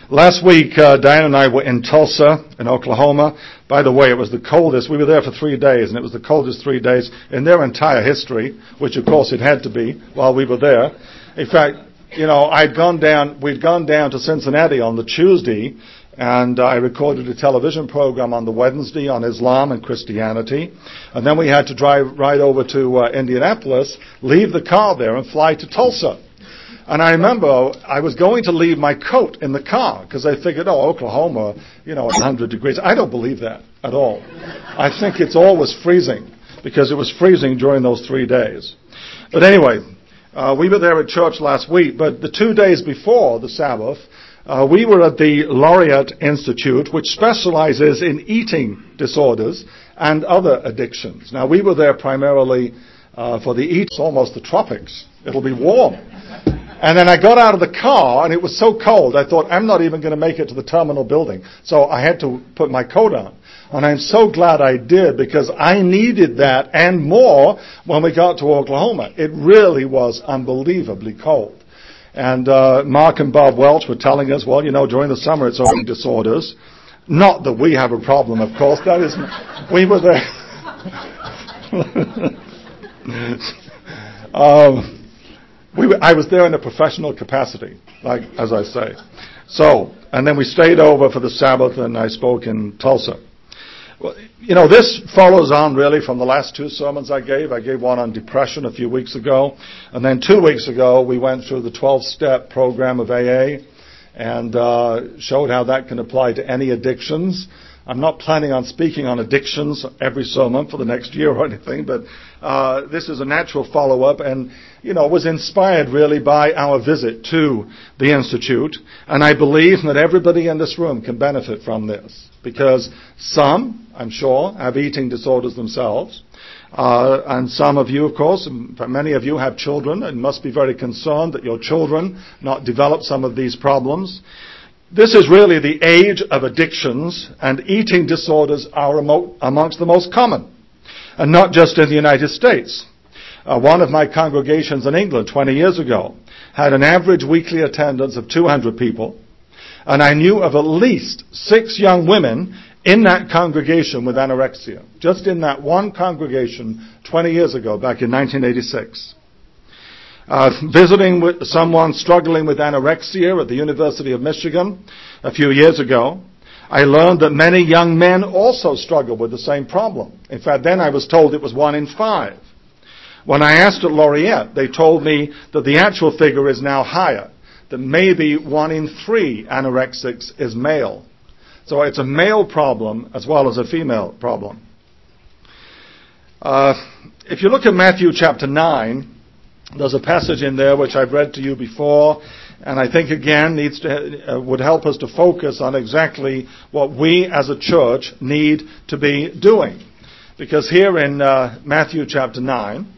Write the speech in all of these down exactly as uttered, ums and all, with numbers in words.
Last week, uh, Diane and I were in Tulsa, in Oklahoma. By the way, it was the coldest. We were there for three days, and it was the coldest three days in their entire history, which, of course, it had to be while we were there. In fact, you know, I'd gone down, we'd gone down to Cincinnati on the Tuesday, and I recorded a television program on the Wednesday on Islam and Christianity. And then we had to drive right over to uh, Indianapolis, leave the car there, and fly to Tulsa. And I remember I was going to leave my coat in the car because I figured, oh, Oklahoma, you know, one hundred degrees. I don't believe that at all. I think it's always freezing because it was freezing during those three days. But anyway, uh, we were there at church last week, but the two days before the Sabbath, uh, we were at the Laureate Institute, which specializes in eating disorders and other addictions. Now, we were there primarily uh, for the eat, almost the tropics. It'll be warm. And then I got out of the car, and it was so cold, I thought, I'm not even going to make it to the terminal building. So I had to put my coat on. And I'm so glad I did, because I needed that and more when we got to Oklahoma. It really was unbelievably cold. And uh, Mark and Bob Welch were telling us, well, you know, during the summer it's eating disorders. Not that we have a problem, of course. That is, we were there. um, We were, I was there in a professional capacity, like as I say. So, and then we stayed over for the Sabbath, and I spoke in Tulsa. Well, you know, this follows on really from the last two sermons I gave. I gave one on depression a few weeks ago, and then two weeks ago we went through the twelve-step program of A A and uh, showed how that can apply to any addictions. I'm not planning on speaking on addictions every sermon for the next year or anything, but uh, this is a natural follow-up, and, you know, was inspired really by our visit to the Institute, and I believe that everybody in this room can benefit from this, because some, I'm sure, have eating disorders themselves, uh, and some of you, of course, many of you have children and must be very concerned that your children not develop some of these problems. This is really the age of addictions, and eating disorders are amongst the most common, and not just in the United States. Uh, one of my congregations in England twenty years ago had an average weekly attendance of two hundred people, and I knew of at least six young women in that congregation with anorexia, just in that one congregation twenty years ago, back in nineteen eighty-six. Uh, visiting with someone struggling with anorexia at the University of Michigan a few years ago, I learned that many young men also struggle with the same problem. In fact, then I was told it was one in five. When I asked at Laureate, they told me that the actual figure is now higher, that maybe one in three anorexics is male. So it's a male problem as well as a female problem. Uh, if you look at Matthew chapter nine, there's a passage in there which I've read to you before, and I think again needs to uh, would help us to focus on exactly what we as a church need to be doing. Because here in uh, Matthew chapter nine,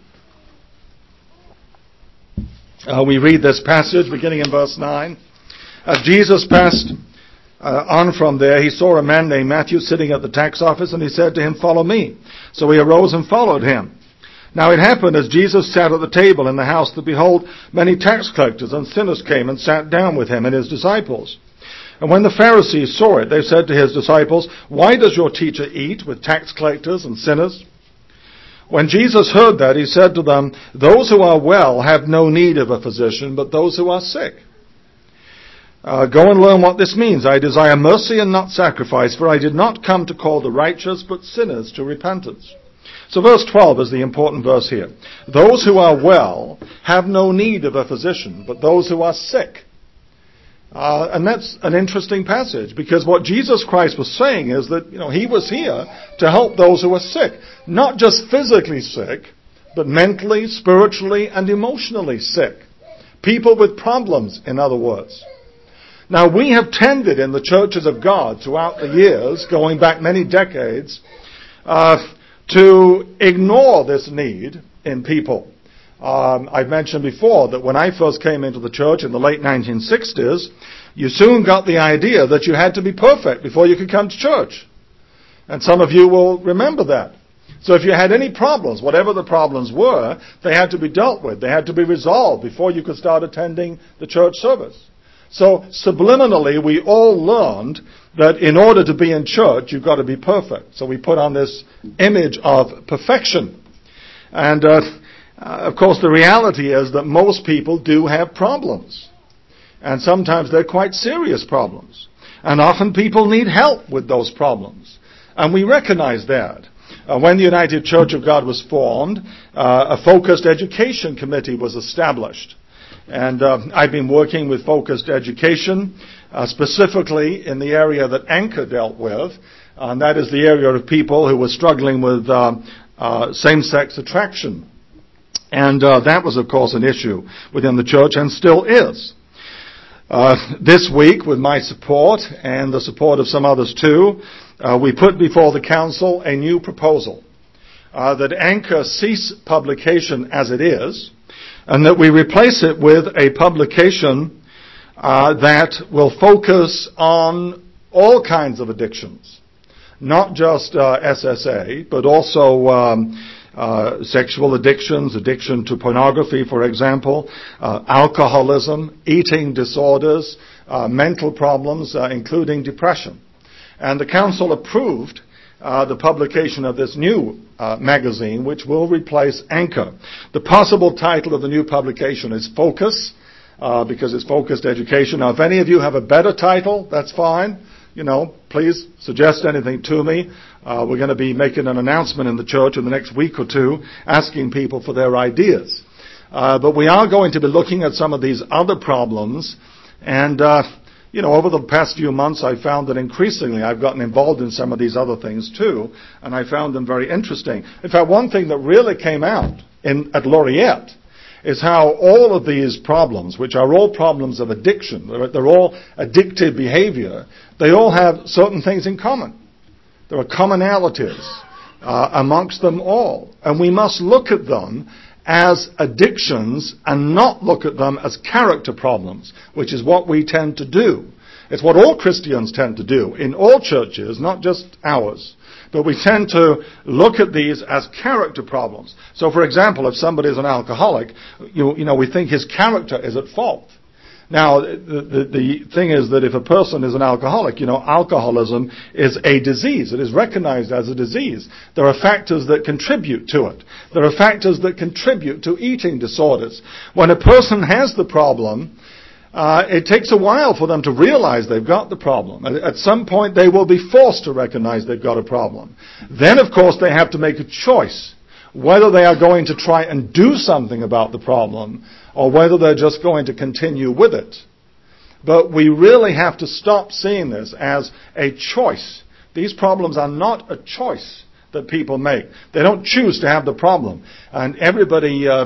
uh, we read this passage beginning in verse nine. As Jesus passed uh, on from there, he saw a man named Matthew sitting at the tax office, and he said to him, "Follow me." So he arose and followed him. Now it happened as Jesus sat at the table in the house that, behold, many tax collectors and sinners came and sat down with him and his disciples. And when the Pharisees saw it, they said to his disciples, "Why does your teacher eat with tax collectors and sinners?" When Jesus heard that, he said to them, "Those who are well have no need of a physician, but those who are sick. Uh, go and learn what this means. I desire mercy and not sacrifice, for I did not come to call the righteous, but sinners to repentance." So verse twelve is the important verse here. Those who are well have no need of a physician, but those who are sick. Uh, and that's an interesting passage, because what Jesus Christ was saying is that, you know, he was here to help those who are sick. Not just physically sick, but mentally, spiritually, and emotionally sick. People with problems, in other words. Now, we have tended in the churches of God throughout the years, going back many decades, uh, to ignore this need in people. Um, I've mentioned before that when I first came into the church in the late nineteen sixties, you soon got the idea that you had to be perfect before you could come to church. And some of you will remember that. So if you had any problems, whatever the problems were, they had to be dealt with. They had to be resolved before you could start attending the church service. So subliminally, we all learned that in order to be in church, you've got to be perfect. So we put on this image of perfection. And, uh, uh, of course, the reality is that most people do have problems. And sometimes they're quite serious problems. And often people need help with those problems. And we recognize that. Uh, when the United Church of God was formed, uh, a focused education committee was established. And uh, I've been working with focused education, uh, specifically in the area that Anchor dealt with, and that is the area of people who were struggling with uh, uh, same-sex attraction. And uh, that was, of course, an issue within the church and still is. Uh, this week, with my support and the support of some others too, uh, we put before the council a new proposal uh, that Anchor cease publication as it is, and that we replace it with a publication uh, that will focus on all kinds of addictions, not just uh, S S A, but also um, uh, sexual addictions, addiction to pornography, for example, uh, alcoholism, eating disorders, uh, mental problems, uh, including depression. And the council approved uh, the publication of this new uh, magazine, which will replace Anchor. The possible title of the new publication is Focus, uh, because it's focused education. Now, if any of you have a better title, that's fine. You know, please suggest anything to me. Uh, we're going to be making an announcement in the church in the next week or two, asking people for their ideas. Uh, but we are going to be looking at some of these other problems. And, uh, you know, over the past few months, I found that increasingly I've gotten involved in some of these other things too, and I found them very interesting. In fact, one thing that really came out in, at Laureate is how all of these problems, which are all problems of addiction, they're, they're all addictive behavior, they all have certain things in common. There are commonalities uh, amongst them all. And we must look at them as addictions and not look at them as character problems, which is what we tend to do. It's what all Christians tend to do in all churches, not just ours. But we tend to look at these as character problems. So, for example, if somebody is an alcoholic, you, you know, we think his character is at fault. Now, the, the, the thing is that if a person is an alcoholic, you know, alcoholism is a disease. It is recognized as a disease. There are factors that contribute to it. There are factors that contribute to eating disorders. When a person has the problem, Uh, it takes a while for them to realize they've got the problem. At some point, they will be forced to recognize they've got a problem. Then, of course, they have to make a choice whether they are going to try and do something about the problem or whether they're just going to continue with it. But we really have to stop seeing this as a choice. These problems are not a choice that people make. They don't choose to have the problem. And everybody... Uh,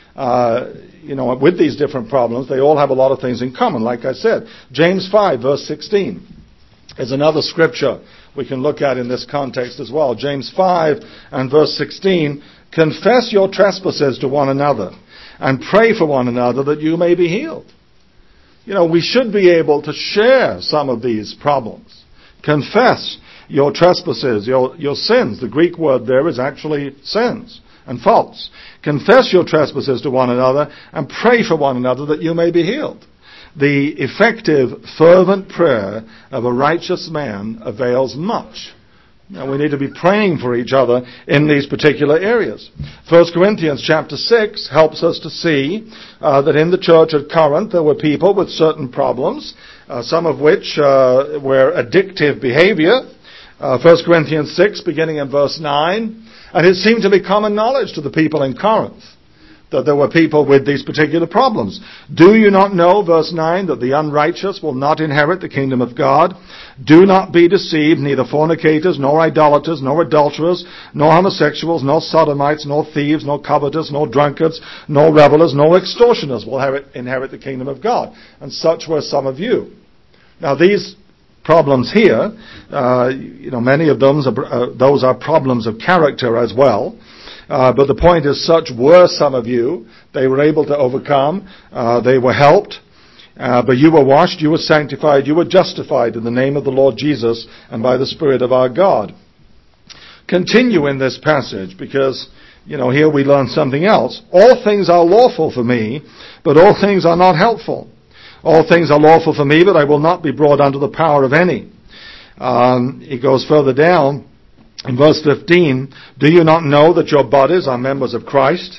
Uh, you know, with these different problems, they all have a lot of things in common. Like I said, James five, verse sixteen is another scripture we can look at in this context as well. James five and verse sixteen, confess your trespasses to one another and pray for one another that you may be healed. You know, we should be able to share some of these problems. Confess your trespasses, your, your sins. The Greek word there is actually sins and faults. Confess your trespasses to one another and pray for one another that you may be healed. The effective, fervent prayer of a righteous man avails much. Now, we need to be praying for each other in these particular areas. First Corinthians chapter six helps us to see uh, that in the church at Corinth there were people with certain problems, uh, some of which uh, were addictive behavior. Uh, First Corinthians six, beginning in verse nine. And it seemed to be common knowledge to the people in Corinth that there were people with these particular problems. Do you not know, verse nine, that the unrighteous will not inherit the kingdom of God? Do not be deceived, neither fornicators, nor idolaters, nor adulterers, nor homosexuals, nor sodomites, nor thieves, nor covetous, nor drunkards, nor revelers, nor extortioners will inherit the kingdom of God. And such were some of you. Now these problems here, uh, you know, many of them, uh, those are problems of character as well. Uh, but the point is, such were some of you. They were able to overcome. Uh, they were helped. Uh, but you were washed, you were sanctified, you were justified in the name of the Lord Jesus and by the Spirit of our God. Continue in this passage because, you know, here we learn something else. All things are lawful for me, but all things are not helpful. All things are lawful for me, but I will not be brought under the power of any. Um, he goes further down in verse fifteen. Do you not know that your bodies are members of Christ?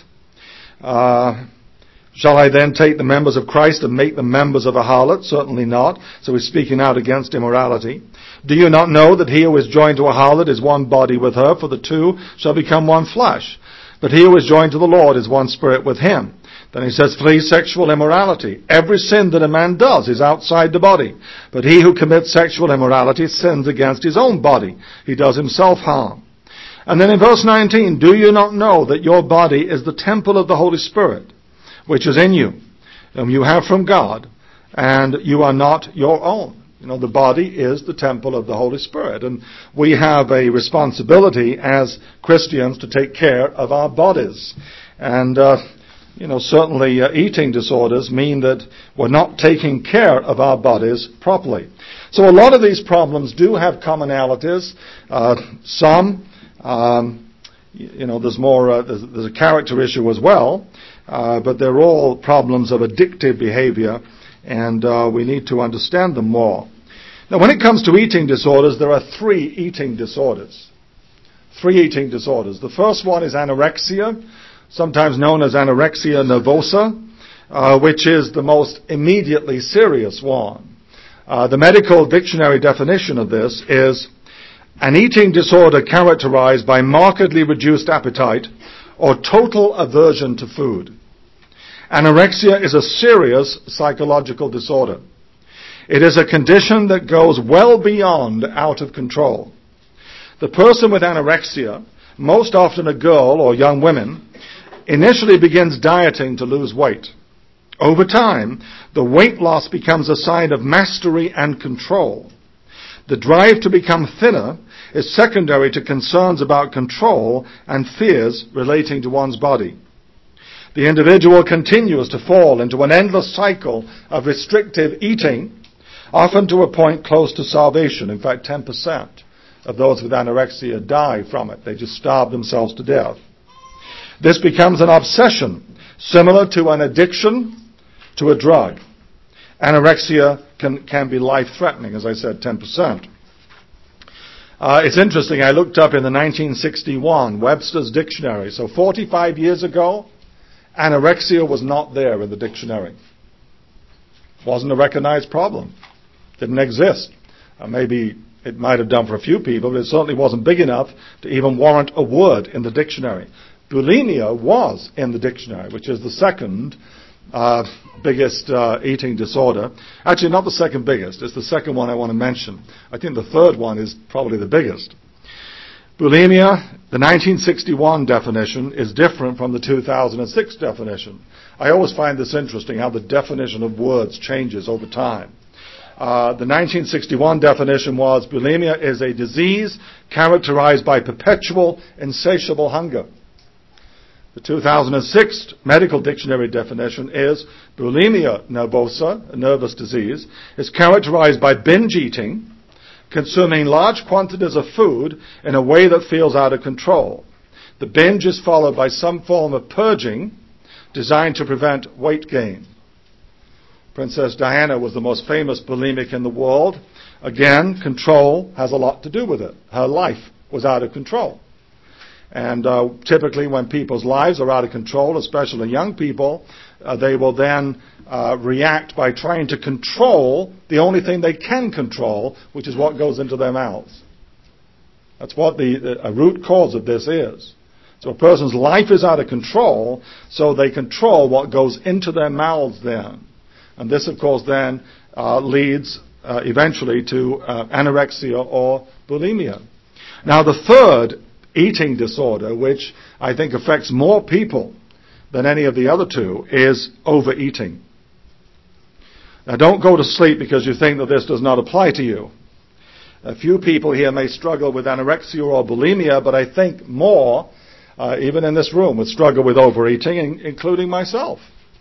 Uh, shall I then take the members of Christ and make them members of a harlot? Certainly not. So he's speaking out against immorality. Do you not know that he who is joined to a harlot is one body with her, for the two shall become one flesh? But he who is joined to the Lord is one spirit with him. Then he says, flee sexual immorality. Every sin that a man does is outside the body. But he who commits sexual immorality sins against his own body. He does himself harm. And then in verse nineteen, do you not know that your body is the temple of the Holy Spirit, which is in you, whom you have from God, and you are not your own? You know, the body is the temple of the Holy Spirit, and we have a responsibility as Christians to take care of our bodies. And, uh, you know, certainly uh, eating disorders mean that we're not taking care of our bodies properly. So a lot of these problems do have commonalities. Uh, some, um, you know, there's more, uh, there's, there's a character issue as well, uh, but they're all problems of addictive behavior, and uh, we need to understand them more. Now, when it comes to eating disorders, there are three eating disorders. Three eating disorders. The first one is anorexia, sometimes known as anorexia nervosa, uh, which is the most immediately serious one. Uh, the medical dictionary definition of this is an eating disorder characterized by markedly reduced appetite or total aversion to food. Anorexia is a serious psychological disorder. It is a condition that goes well beyond out of control. The person with anorexia, most often a girl or young woman, initially begins dieting to lose weight. Over time, the weight loss becomes a sign of mastery and control. The drive to become thinner is secondary to concerns about control and fears relating to one's body. The individual continues to fall into an endless cycle of restrictive eating, often to a point close to starvation. In fact, ten percent of those with anorexia die from it. They just starve themselves to death. This becomes an obsession, similar to an addiction to a drug. Anorexia can, can be life-threatening, as I said, ten percent. Uh, it's interesting, I looked up in the nineteen sixty-one Webster's Dictionary. So forty-five years ago, anorexia was not there in the dictionary. Wasn't a recognized problem. Didn't exist. Uh, maybe it might have done for a few people, but it certainly wasn't big enough to even warrant a word in the dictionary. Bulimia was in the dictionary, which is the second uh, biggest uh, eating disorder. Actually, not the second biggest. It's the second one I want to mention. I think the third one is probably the biggest. Bulimia, the nineteen sixty-one definition, is different from the two thousand six definition. I always find this interesting, how the definition of words changes over time. Uh, the nineteen sixty-one definition was, bulimia is a disease characterized by perpetual, insatiable hunger. The two thousand six medical dictionary definition is, bulimia nervosa, a nervous disease, is characterized by binge eating, consuming large quantities of food in a way that feels out of control. The binge is followed by some form of purging designed to prevent weight gain. Princess Diana was the most famous bulimic in the world. Again, control has a lot to do with it. Her life was out of control. And uh, typically when people's lives are out of control, especially young people, uh, they will then uh, react by trying to control the only thing they can control, which is what goes into their mouths. That's what the, the a root cause of this is. So a person's life is out of control, so they control what goes into their mouths then. And this, of course, then uh, leads uh, eventually to uh, anorexia or bulimia. Now, the third eating disorder, which I think affects more people than any of the other two, is overeating. Now, don't go to sleep because you think that this does not apply to you. A few people here may struggle with anorexia or bulimia, but I think more, uh, even in this room, would struggle with overeating, in, including myself.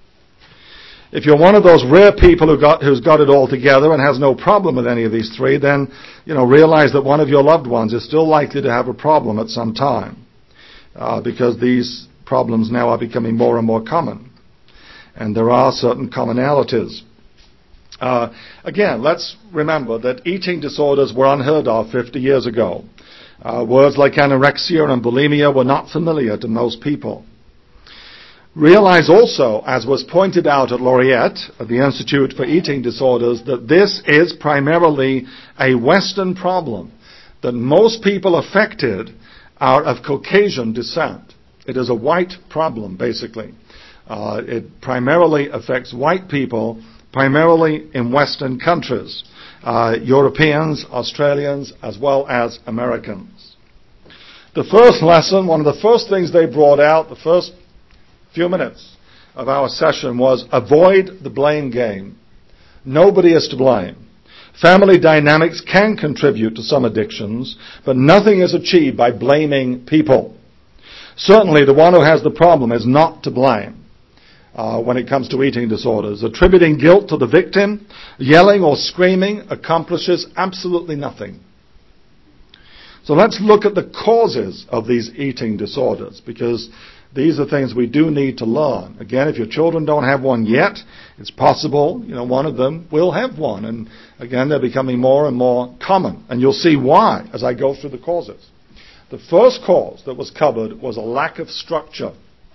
If you're one of those rare people who got, who's got it all together and has no problem with any of these three, then, you know, realize that one of your loved ones is still likely to have a problem at some time, uh, because these problems now are becoming more and more common. And there are certain commonalities. Uh, again, let's remember that eating disorders were unheard of fifty years ago. Uh, words like anorexia and bulimia were not familiar to most people. Realize also, as was pointed out at Laureate, at the Institute for Eating Disorders, that this is primarily a Western problem, that most people affected are of Caucasian descent. It is a white problem, basically. Uh, it primarily affects white people, primarily in Western countries, uh, Europeans, Australians, as well as Americans. The first lesson, one of the first things they brought out, the first few minutes of our session, was avoid the blame game. Nobody is to blame. Family dynamics can contribute to some addictions, but nothing is achieved by blaming people. Certainly the one who has the problem is not to blame uh, when it comes to eating disorders. Attributing guilt to the victim, yelling or screaming accomplishes absolutely nothing. So let's look at the causes of these eating disorders, because these are things we do need to learn. Again, if your children don't have one yet, it's possible, you know, one of them will have one. And again, they're becoming more and more common. And you'll see why as I go through the causes. The first cause that was covered was a lack of structure.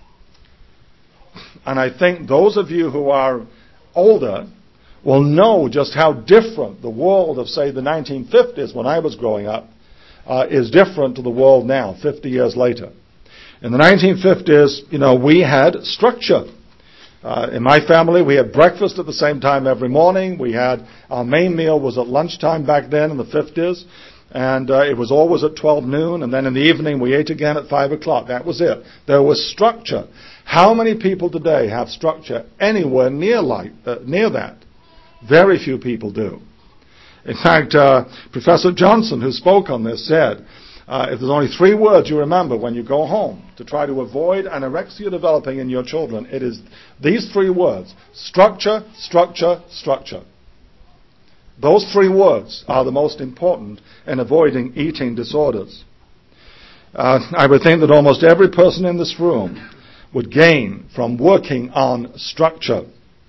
And I think those of you who are older will know just how different the world of, say, the nineteen fifties, when I was growing up, uh, is different to the world now, fifty years later. In the nineteen fifties, you know, we had structure. Uh, in my family, we had breakfast at the same time every morning. We had, our main meal was at lunchtime back then in the fifties. And uh, it was always at twelve noon. And then in the evening, we ate again at five o'clock. That was it. There was structure. How many people today have structure anywhere near like uh, near that? Very few people do. In fact, uh, Professor Johnson, who spoke on this, said, Uh, if there's only three words you remember when you go home to try to avoid anorexia developing in your children, it is these three words: structure, structure, structure. Those three words are the most important in avoiding eating disorders. Uh, I would think that almost every person in this room would gain from working on structure.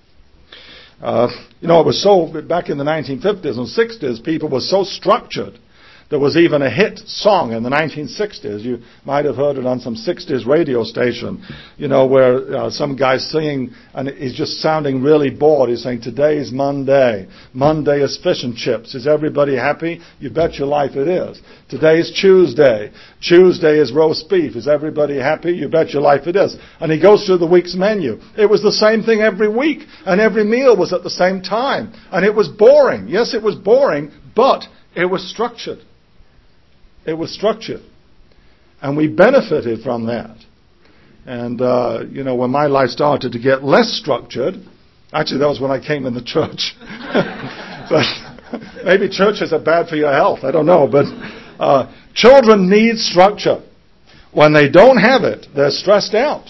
Uh, you know, it was so, back in the nineteen fifties and sixties, people were so structured. There was even a hit song in the nineteen sixties. You might have heard it on some sixties radio station, you know, where uh, some guy's singing and he's just sounding really bored. He's saying, "Today's Monday. Monday is fish and chips. Is everybody happy? You bet your life it is. Today's Tuesday. Tuesday is roast beef. Is everybody happy? You bet your life it is." And he goes through the week's menu. It was the same thing every week, and every meal was at the same time. And it was boring. Yes, it was boring, but it was structured. It was structured. And we benefited from that. And, uh, you know, when my life started to get less structured, actually that was when I came in the church. But maybe churches are bad for your health. I don't know. But uh, children need structure. When they don't have it, they're stressed out.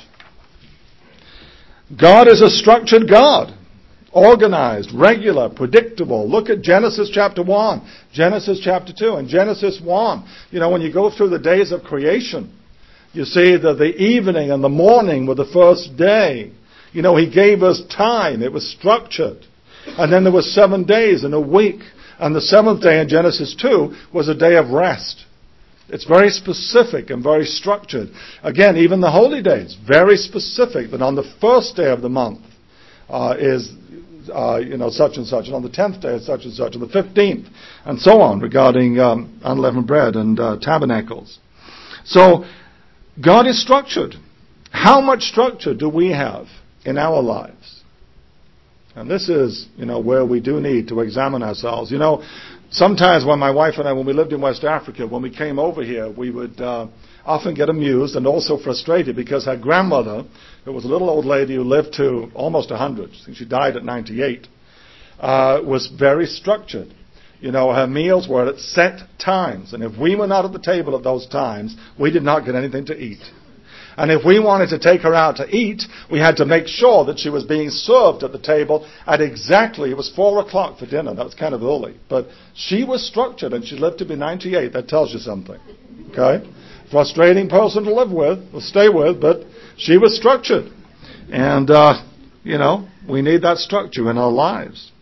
God is a structured God. Organized, regular, predictable. Look at Genesis chapter one, Genesis chapter two, and Genesis one. You know, when you go through the days of creation, you see that the evening and the morning were the first day. You know, He gave us time. It was structured. And then there were seven days in a week. And the seventh day in Genesis two was a day of rest. It's very specific and very structured. Again, even the holy days, very specific, that on the first day of the month uh, is Uh, you know, such and such, and on the tenth day is such and such, and the fifteenth, and so on, regarding um, unleavened bread and uh, tabernacles. So, God is structured. How much structure do we have in our lives? And this is, you know, where we do need to examine ourselves. You know, sometimes when my wife and I, when we lived in West Africa, when we came over here, we would uh, often get amused and also frustrated because her grandmother, who was a little old lady who lived to almost one hundred, I think she died at ninety-eight, uh, was very structured. You know, her meals were at set times, and if we were not at the table at those times, we did not get anything to eat. And if we wanted to take her out to eat, we had to make sure that she was being served at the table at exactly, it was four o'clock for dinner. That was kind of early. But she was structured, and she lived to be ninety-eight. That tells you something. Okay? Frustrating person to live with, or stay with, but she was structured. And, uh, you know, we need that structure in our lives.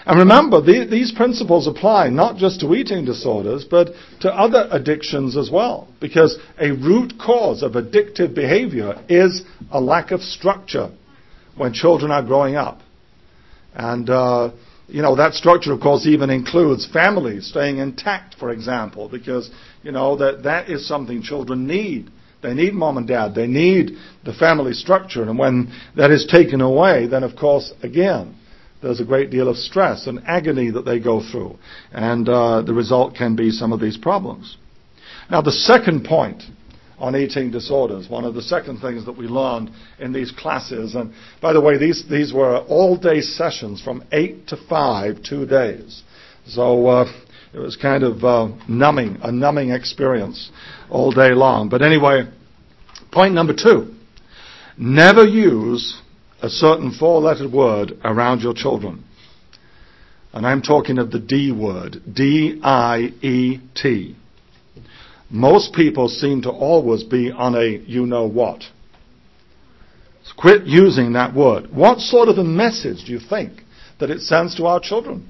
And remember, the, these principles apply not just to eating disorders, but to other addictions as well. Because a root cause of addictive behavior is a lack of structure when children are growing up. And, uh, you know, that structure, of course, even includes families staying intact, for example, because, you know, that, that is something children need. They need mom and dad. They need the family structure. And when that is taken away, then, of course, again, there's a great deal of stress and agony that they go through. And uh, the result can be some of these problems. Now, the second point on eating disorders, one of the second things that we learned in these classes, and by the way, these, these were all-day sessions from eight to five, two days. So uh, it was kind of uh, numbing, a numbing experience all day long. But anyway, point number two, never use a certain four-lettered word around your children. And I'm talking of the D word, D I E T. Most people seem to always be on a you-know-what. So quit using that word. What sort of a message do you think that it sends to our children?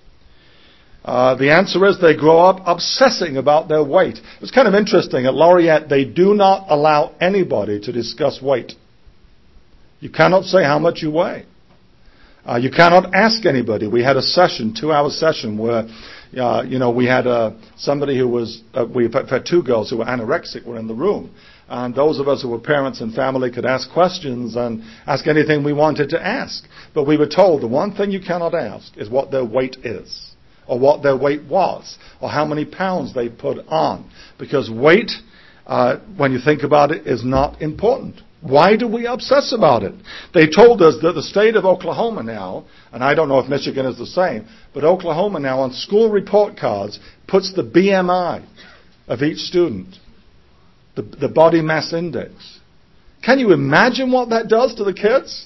Uh, the answer is they grow up obsessing about their weight. It's kind of interesting. At Laureate, they do not allow anybody to discuss weight. You cannot say how much you weigh. Uh, you cannot ask anybody. We had a session, two-hour session, where uh, you know we had uh, somebody who was. Uh, we've had two girls who were anorexic were in the room, and those of us who were parents and family could ask questions and ask anything we wanted to ask. But we were told the one thing you cannot ask is what their weight is, or what their weight was, or how many pounds they put on, because weight, uh, when you think about it, is not important. Why do we obsess about it? They told us that the state of Oklahoma now, and I don't know if Michigan is the same, but Oklahoma now on school report cards puts the B M I of each student, the, the body mass index. Can you imagine what that does to the kids?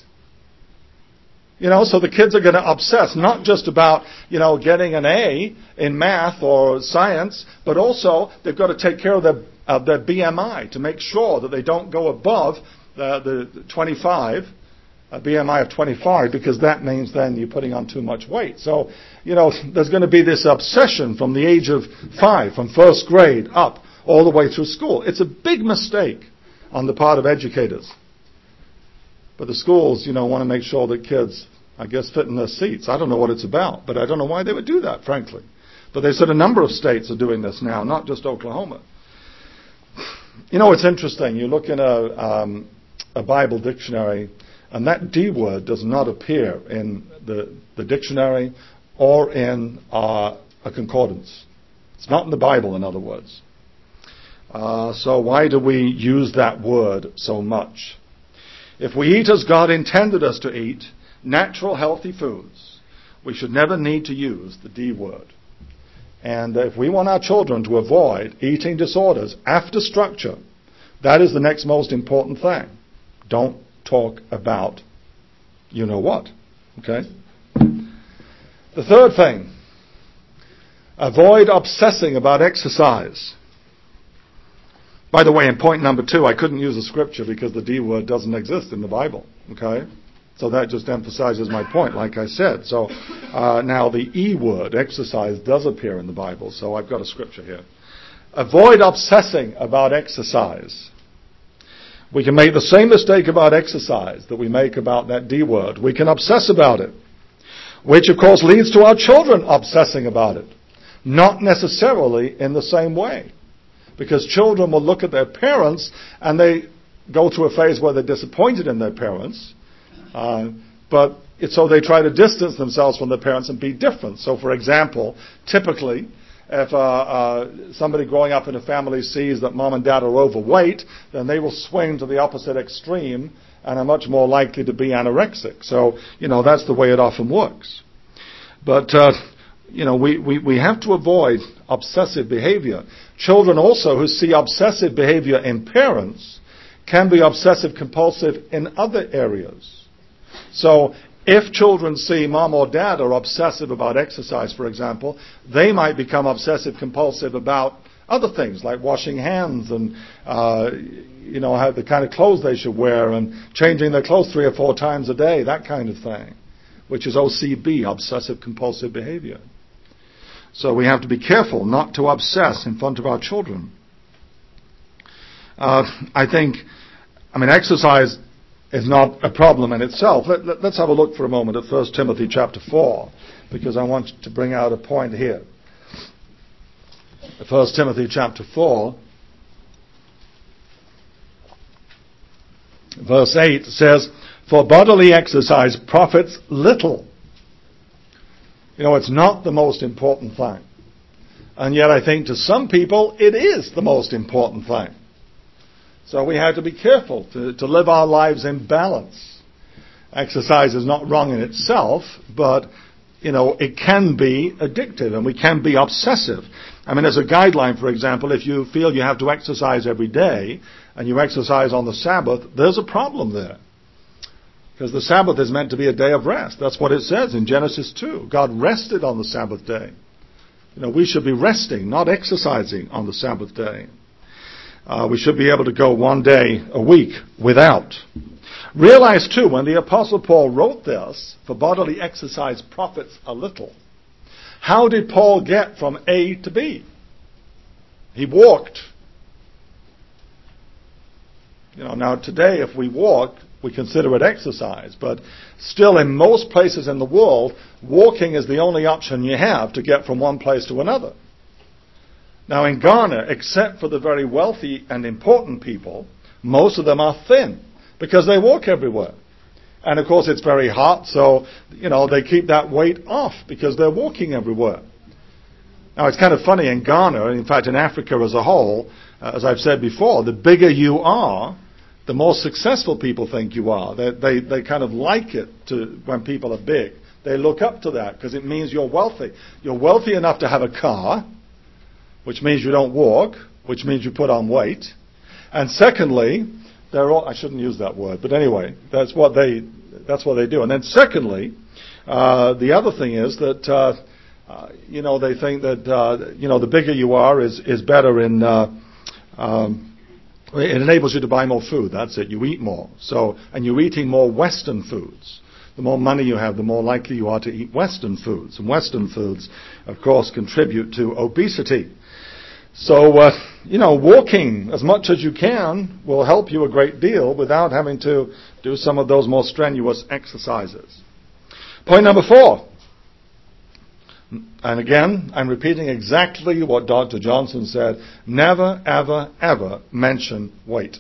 You know, so the kids are going to obsess not just about, you know, getting an A in math or science, but also they've got to take care of their, of their B M I to make sure that they don't go above the, the twenty-five, a B M I of twenty-five, because that means then you're putting on too much weight. So, you know, there's going to be this obsession from the age of five, from first grade up, all the way through school. It's a big mistake on the part of educators. But the schools, you know, want to make sure that kids, I guess, fit in their seats. I don't know what it's about, but I don't know why they would do that, frankly. But they said a number of states are doing this now, not just Oklahoma. You know, it's interesting. You look in a, um, a Bible dictionary, and that D word does not appear in the, the dictionary or in uh, a concordance. It's not in the Bible, in other words. Uh, so why do we use that word so much? If we eat as God intended us to eat, natural, healthy foods, we should never need to use the D word. And if we want our children to avoid eating disorders after structure, that is the next most important thing. Don't talk about you know what. Okay? The third thing, avoid obsessing about exercise. By the way, in point number two, I couldn't use a scripture because the D word doesn't exist in the Bible. Okay? So that just emphasizes my point, like I said. So uh, now the E word, exercise, does appear in the Bible. So I've got a scripture here. Avoid obsessing about exercise. We can make the same mistake about exercise that we make about that D word. We can obsess about it, which of course leads to our children obsessing about it. Not necessarily in the same way. Because children will look at their parents and they go through a phase where they're disappointed in their parents. Uh, but it's so they try to distance themselves from their parents and be different. So, for example, typically, if uh, uh, somebody growing up in a family sees that mom and dad are overweight, then they will swing to the opposite extreme and are much more likely to be anorexic. So, you know, that's the way it often works. But, uh, you know, we, we, we have to avoid obsessive behavior. Children also who see obsessive behavior in parents can be obsessive compulsive in other areas. So if children see mom or dad are obsessive about exercise, for example, they might become obsessive compulsive about other things like washing hands and, uh, you know, how the kind of clothes they should wear and changing their clothes three or four times a day, that kind of thing. which is O C B, obsessive compulsive behavior. So we have to be careful not to obsess in front of our children. Uh, I think, I mean, exercise is not a problem in itself. Let, let, let's have a look for a moment at First Timothy chapter four, because I want to bring out a point here. First Timothy chapter four, verse eight says, "For bodily exercise profits little." You know, it's not the most important thing. And yet I think to some people it is the most important thing. So we have to be careful to, to live our lives in balance. Exercise is not wrong in itself, but, you know, it can be addictive and we can be obsessive. I mean, as a guideline, for example, if you feel you have to exercise every day and you exercise on the Sabbath, there's a problem there. Because the Sabbath is meant to be a day of rest. That's what it says in Genesis two. God rested on the Sabbath day. You know, we should be resting, not exercising on the Sabbath day. Uh, we should be able to go one day a week without. Realize, too, when the Apostle Paul wrote this, "For bodily exercise profits a little," how did Paul get from A to B? He walked. You know, now today, if we walk, we consider it exercise, but still in most places in the world, walking is the only option you have to get from one place to another. Now in Ghana, except for the very wealthy and important people, most of them are thin because they walk everywhere. And of course it's very hot, so, you know, they keep that weight off because they're walking everywhere. Now it's kind of funny in Ghana, in fact in Africa as a whole, uh, as I've said before, the bigger you are, the more successful people think you are. They, they, they kind of like it to, when people are big. They look up to that because it means you're wealthy. You're wealthy enough to have a car, which means you don't walk, which means you put on weight. And secondly, they're all, I shouldn't use that word, but anyway, that's what they, that's what they do. And then secondly, uh, the other thing is that, uh, uh, you know, they think that, uh, you know, the bigger you are is, is better in, uh, um, it enables you to buy more food. That's it. You eat more. So, and you're eating more Western foods. The more money you have, the more likely you are to eat Western foods. And Western foods, of course, contribute to obesity. So, uh, you know, walking as much as you can will help you a great deal without having to do some of those more strenuous exercises. Point number four. And again, I'm repeating exactly what Doctor Johnson said. Never, ever, ever mention weight.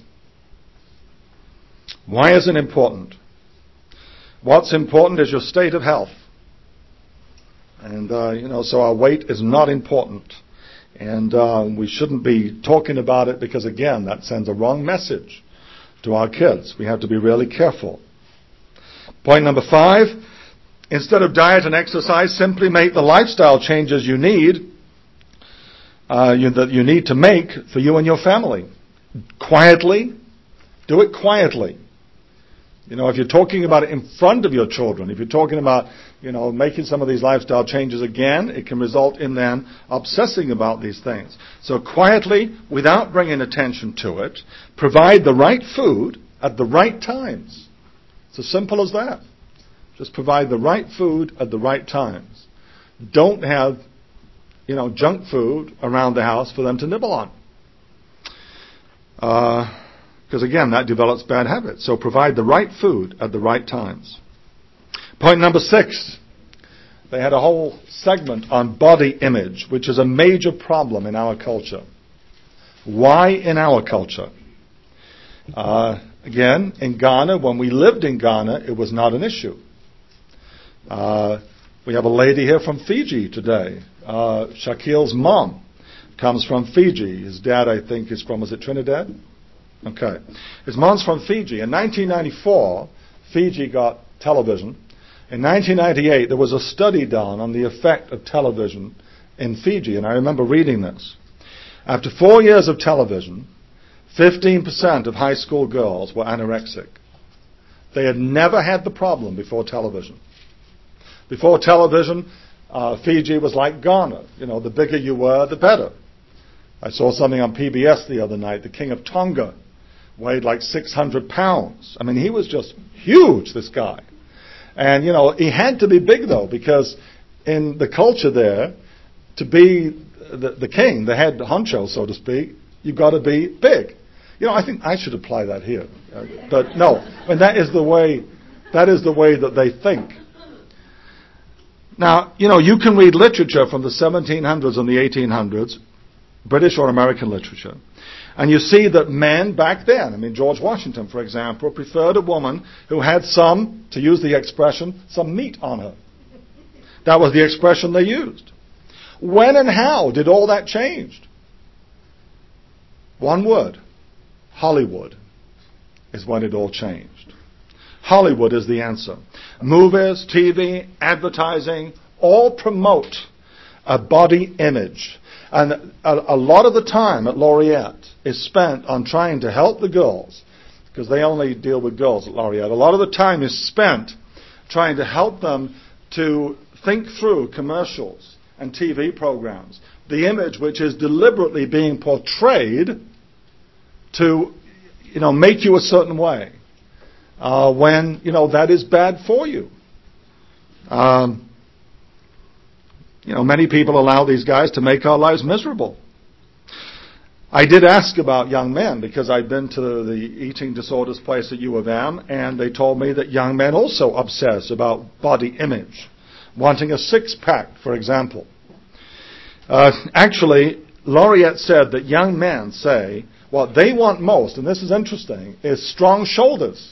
Why is it important? What's important is your state of health. And, uh, you know, so our weight is not important. And uh, we shouldn't be talking about it because, again, that sends a wrong message to our kids. We have to be really careful. Point number five. Instead of diet and exercise, simply make the lifestyle changes you need, uh, you, that you need to make for you and your family. Quietly. Do it quietly. You know, if you're talking about it in front of your children, if you're talking about, you know, making some of these lifestyle changes again, it can result in them obsessing about these things. So quietly, without bringing attention to it, provide the right food at the right times. It's as simple as that. Just provide the right food at the right times. Don't have, you know, junk food around the house for them to nibble on. Because, uh, again, that develops bad habits. So provide the right food at the right times. Point number six. They had a whole segment on body image, which is a major problem in our culture. Why in our culture? Uh, again, in Ghana, when we lived in Ghana, it was not an issue. Uh, we have a lady here from Fiji today. Uh, Shaquille's mom comes from Fiji. His dad, I think, is from, is it Trinidad? Okay. His mom's from Fiji. In nineteen ninety-four, Fiji got television. In nineteen ninety-eight, there was a study done on the effect of television in Fiji, and I remember reading this. After four years of television, fifteen percent of high school girls were anorexic. They had never had the problem before television. Before television, uh, Fiji was like Ghana. You know, the bigger you were, the better. I saw something on P B S the other night. The King of Tonga weighed like six hundred pounds. I mean, he was just huge, this guy. And, you know, he had to be big, though, because in the culture there, to be the, the king, the head honcho, so to speak, you've got to be big. You know, I think I should apply that here. Uh, but no, I mean, that is the way, that is the way that they think. Now, you know, you can read literature from the seventeen hundreds and the eighteen hundreds, British or American literature, and you see that men back then, I mean, George Washington, for example, preferred a woman who had some, to use the expression, some meat on her. That was the expression they used. When and how did all that change? One word. Hollywood is when it all changed. Hollywood is the answer. Movies, T V, advertising, all promote a body image. And a, a lot of the time at Laureate is spent on trying to help the girls, because they only deal with girls at Laureate. A lot of the time is spent trying to help them to think through commercials and T V programs. The image which is deliberately being portrayed to, you know, make you a certain way. Uh, when, you know, that is bad for you. Um, you know, many people allow these guys to make our lives miserable. I did ask about young men, because I'd been to the eating disorders place at U of M, and they told me that young men also obsess about body image, wanting a six-pack, for example. Uh, actually, Laureate said that young men say what they want most, and this is interesting, is strong shoulders.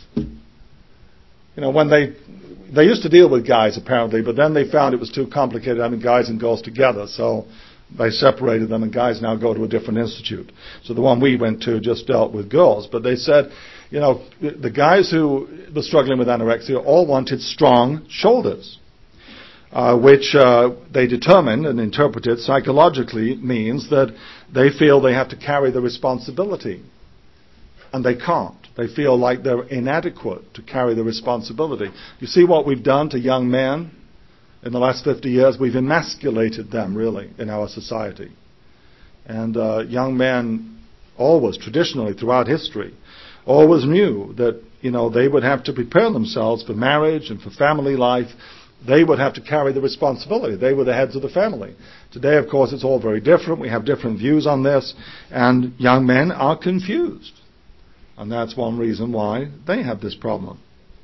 You know, when they they used to deal with guys apparently, but then they found it was too complicated having guys and girls together, so they separated them, and guys now go to a different institute. So the one we went to just dealt with girls, but they said, you know, the guys who were struggling with anorexia all wanted strong shoulders, uh, which uh, they determined and interpreted psychologically means that they feel they have to carry the responsibility, and they can't. They feel like they're inadequate to carry the responsibility. You see what we've done to young men in the last fifty years? We've emasculated them, really, in our society. And uh, young men always, traditionally, throughout history, always knew that, you know, they would have to prepare themselves for marriage and for family life. They would have to carry the responsibility. They were the heads of the family. Today, of course, it's all very different. We have different views on this, and young men are confused. And that's one reason why they have this problem.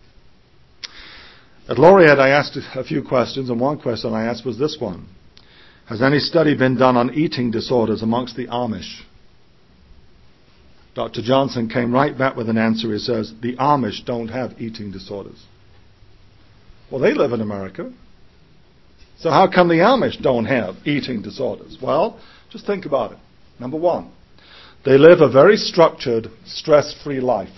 At Laureate, I asked a few questions, and one question I asked was this one. Has any study been done on eating disorders amongst the Amish? Doctor Johnson came right back with an answer. He says, the Amish don't have eating disorders. Well, they live in America. So how come the Amish don't have eating disorders? Well, just think about it. Number one, they live a very structured, stress-free life.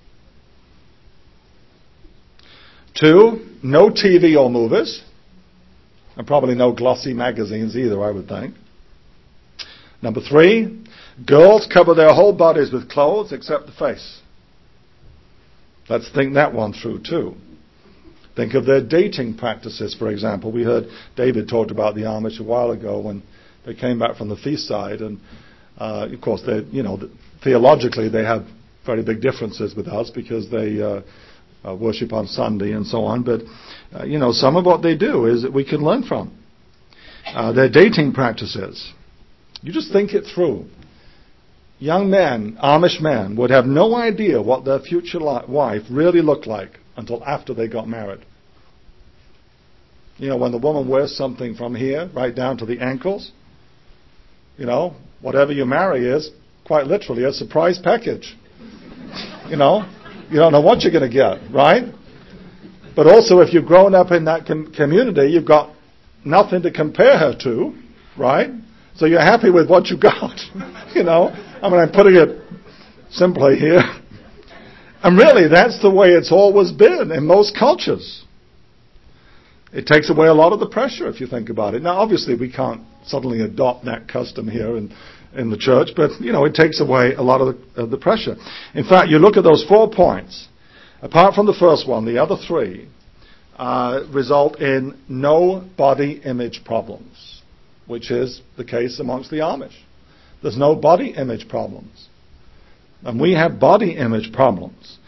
Two, no T V or movies, and probably no glossy magazines either, I would think. Number three, girls cover their whole bodies with clothes except the face. Let's think that one through too. Think of their dating practices, for example. We heard David talked about the Amish a while ago when they came back from the feast side, and Uh, of course, they, you know, theologically they have very big differences with us because they uh, uh, worship on Sunday and so on. But uh, you know, some of what they do is that we can learn from. Uh, their dating practices. You just think it through. Young men, Amish men, would have no idea what their future li- wife really looked like until after they got married. You know, when the woman wears something from here right down to the ankles, you know, whatever you marry is, quite literally, a surprise package. You know, you don't know what you're going to get, right? But also, if you've grown up in that com- community, you've got nothing to compare her to, right? So you're happy with what you got. You know, I mean, I'm putting it simply here. And really, that's the way it's always been in most cultures. It takes away a lot of the pressure, if you think about it. Now, obviously, we can't suddenly adopt that custom here in, in the church, but, you know, it takes away a lot of the, of the pressure. In fact, you look at those four points, apart from the first one, the other three uh, result in no body image problems, which is the case amongst the Amish. There's no body image problems. And we have body image problems.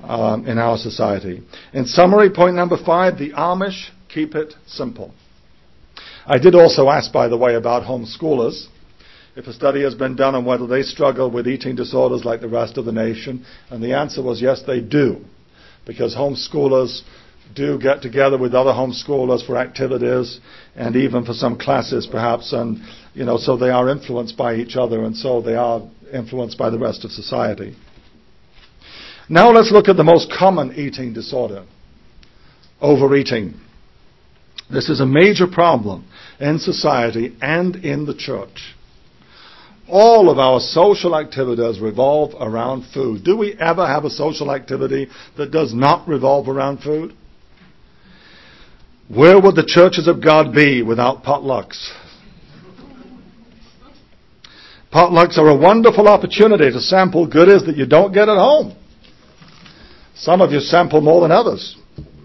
um, in our society. In summary, point number five, the Amish keep it simple. I did also ask, by the way, about homeschoolers, if a study has been done on whether they struggle with eating disorders like the rest of the nation, and the answer was yes, they do, because homeschoolers do get together with other homeschoolers for activities and even for some classes perhaps, and you know, so they are influenced by each other, and so they are influenced by the rest of society. Now let's look at the most common eating disorder, overeating. This is a major problem in society and in the church. All of our social activities revolve around food. Do we ever have a social activity that does not revolve around food? Where would the churches of God be without potlucks? Potlucks are a wonderful opportunity to sample goodies that you don't get at home. Some of you sample more than others.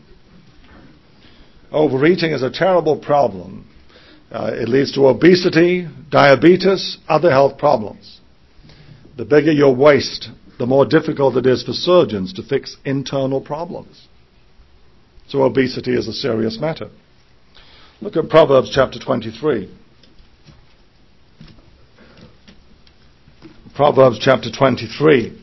Overeating is a terrible problem. Uh, it leads to obesity, diabetes, other health problems. The bigger your waist, the more difficult it is for surgeons to fix internal problems. So obesity is a serious matter. Look at Proverbs chapter twenty-three. Proverbs chapter twenty-three.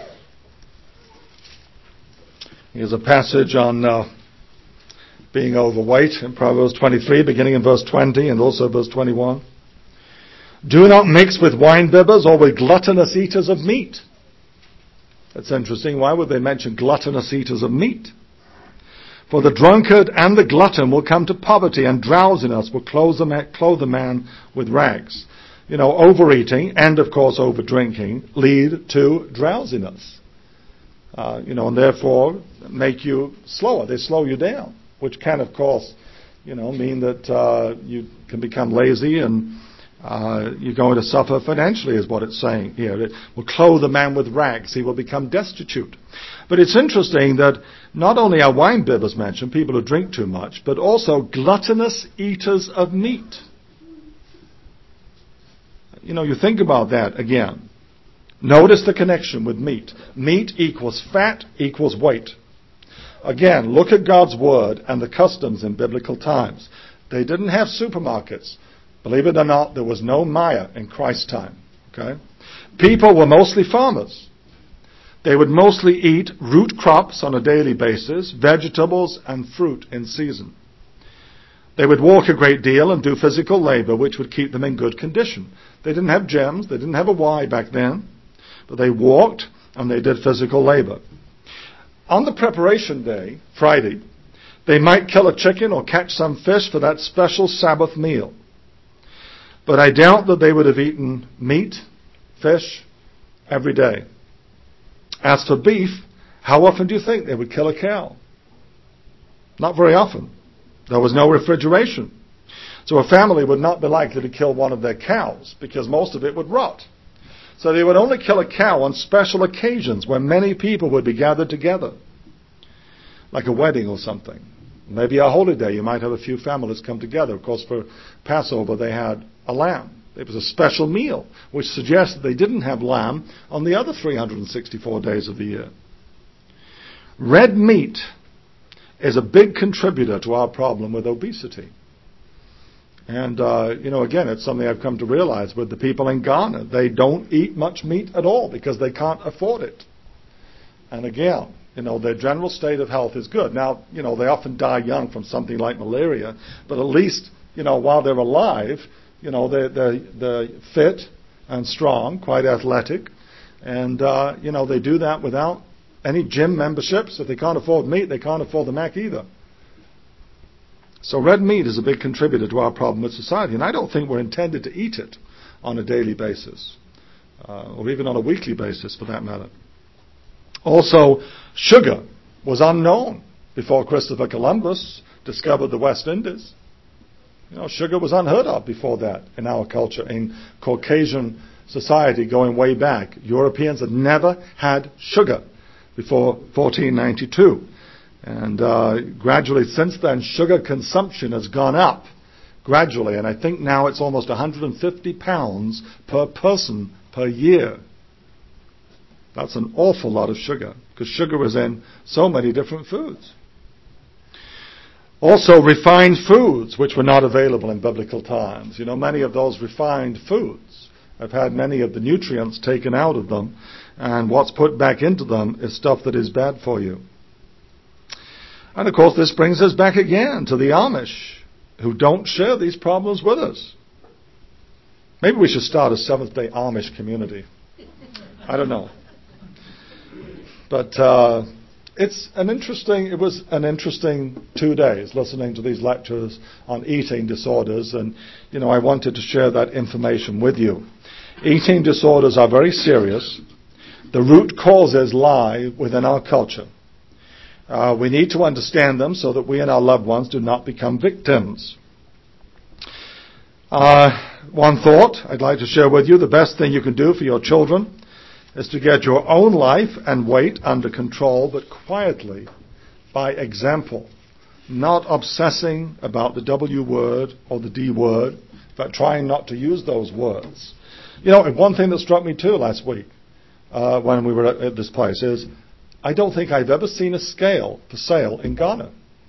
Here's a passage on uh, being overweight in Proverbs twenty-three, beginning in verse twenty and also verse twenty-one. Do not mix with wine-bibbers or with gluttonous eaters of meat. That's interesting. Why would they mention gluttonous eaters of meat? For the drunkard and the glutton will come to poverty, and drowsiness will clothe the man, clothe the man with rags. You know, overeating and, of course, overdrinking lead to drowsiness. Uh, you know, and therefore make you slower. They slow you down, which can, of course, you know, mean that uh, you can become lazy and uh, you're going to suffer financially, is what it's saying here. It will clothe a man with rags. He will become destitute. But it's interesting that not only are wine bibbers mentioned, people who drink too much, but also gluttonous eaters of meat. You know, you think about that again. Notice the connection with meat. Meat equals fat equals weight. Again, look at God's word and the customs in biblical times. They didn't have supermarkets. Believe it or not, there was no Maya in Christ's time. Okay? People were mostly farmers. They would mostly eat root crops on a daily basis, vegetables and fruit in season. They would walk a great deal and do physical labor, which would keep them in good condition. They didn't have gyms. They didn't have a Y back then. But they walked and they did physical labor. On the preparation day, Friday, they might kill a chicken or catch some fish for that special Sabbath meal. But I doubt that they would have eaten meat, fish, every day. As for beef, how often do you think they would kill a cow? Not very often. There was no refrigeration. So a family would not be likely to kill one of their cows because most of it would rot. So they would only kill a cow on special occasions when many people would be gathered together, like a wedding or something. Maybe a holy day, you might have a few families come together. Of course, for Passover, they had a lamb. It was a special meal, which suggests that they didn't have lamb on the other three hundred sixty-four days of the year. Red meat is a big contributor to our problem with obesity. And, uh, you know, again, it's something I've come to realize with the people in Ghana. They don't eat much meat at all because they can't afford it. And again, you know, their general state of health is good. Now, you know, they often die young from something like malaria, but at least, you know, while they're alive, you know, they're, they're, they're fit and strong, quite athletic. And, uh, you know, they do that without any gym memberships. If they can't afford meat, they can't afford the Mac either. So red meat is a big contributor to our problem with society, and I don't think we're intended to eat it on a daily basis, uh, or even on a weekly basis for that matter. Also, sugar was unknown before Christopher Columbus discovered the West Indies. You know, sugar was unheard of before that in our culture, in Caucasian society going way back. Europeans had never had sugar before fourteen ninety-two. And uh, gradually since then, sugar consumption has gone up gradually. And I think now it's almost one hundred fifty pounds per person per year. That's an awful lot of sugar, because sugar is in so many different foods. Also, refined foods, which were not available in biblical times. You know, many of those refined foods have had many of the nutrients taken out of them, and what's put back into them is stuff that is bad for you. And of course, this brings us back again to the Amish, who don't share these problems with us. Maybe we should start a Seventh-day Amish community. I don't know. But uh, it's an interesting, it was an interesting two days listening to these lectures on eating disorders, and, you know, I wanted to share that information with you. Eating disorders are very serious. The root causes lie within our culture. Uh, we need to understand them so that we and our loved ones do not become victims. Uh, one thought I'd like to share with you: the best thing you can do for your children is to get your own life and weight under control, but quietly, by example, not obsessing about the W word or the D word, but trying not to use those words. You know, one thing that struck me too last week uh, when we were at, at this place is I don't think I've ever seen a scale for sale in Ghana.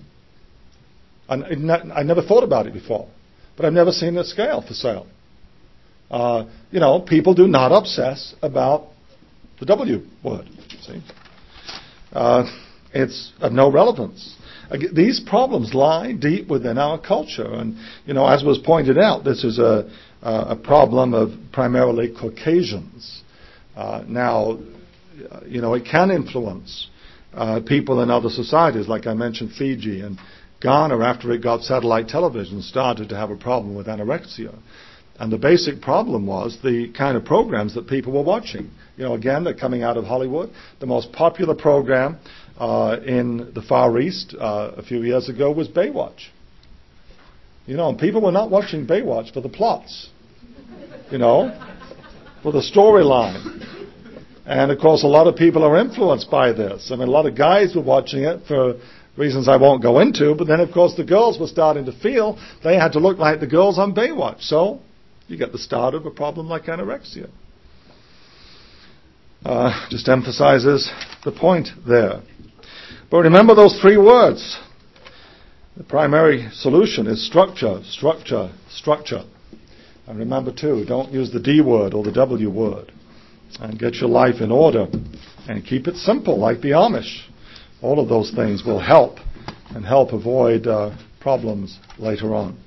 And I never thought about it before, but I've never seen a scale for sale. Uh, you know, people do not obsess about the W word. See, uh, it's of no relevance. Again, these problems lie deep within our culture, and you know, as was pointed out, this is a a problem of primarily Caucasians. Uh, now, you know, it can influence uh, people in other societies, like I mentioned, Fiji and Ghana. After it got satellite television, started to have a problem with anorexia. And the basic problem was the kind of programs that people were watching. You know, again, they're coming out of Hollywood. The most popular program uh, in the Far East uh, a few years ago was Baywatch. You know, and people were not watching Baywatch for the plots, you know, for the storyline. And, of course, a lot of people are influenced by this. I mean, a lot of guys were watching it for reasons I won't go into, but then, of course, the girls were starting to feel they had to look like the girls on Baywatch. So you get the start of a problem like anorexia. Uh, just emphasizes the point there. But remember those three words. The primary solution is structure, structure, structure. And remember, too, don't use the D word or the W word. And get your life in order. And keep it simple, like the Amish. All of those things will help and help avoid uh, problems later on.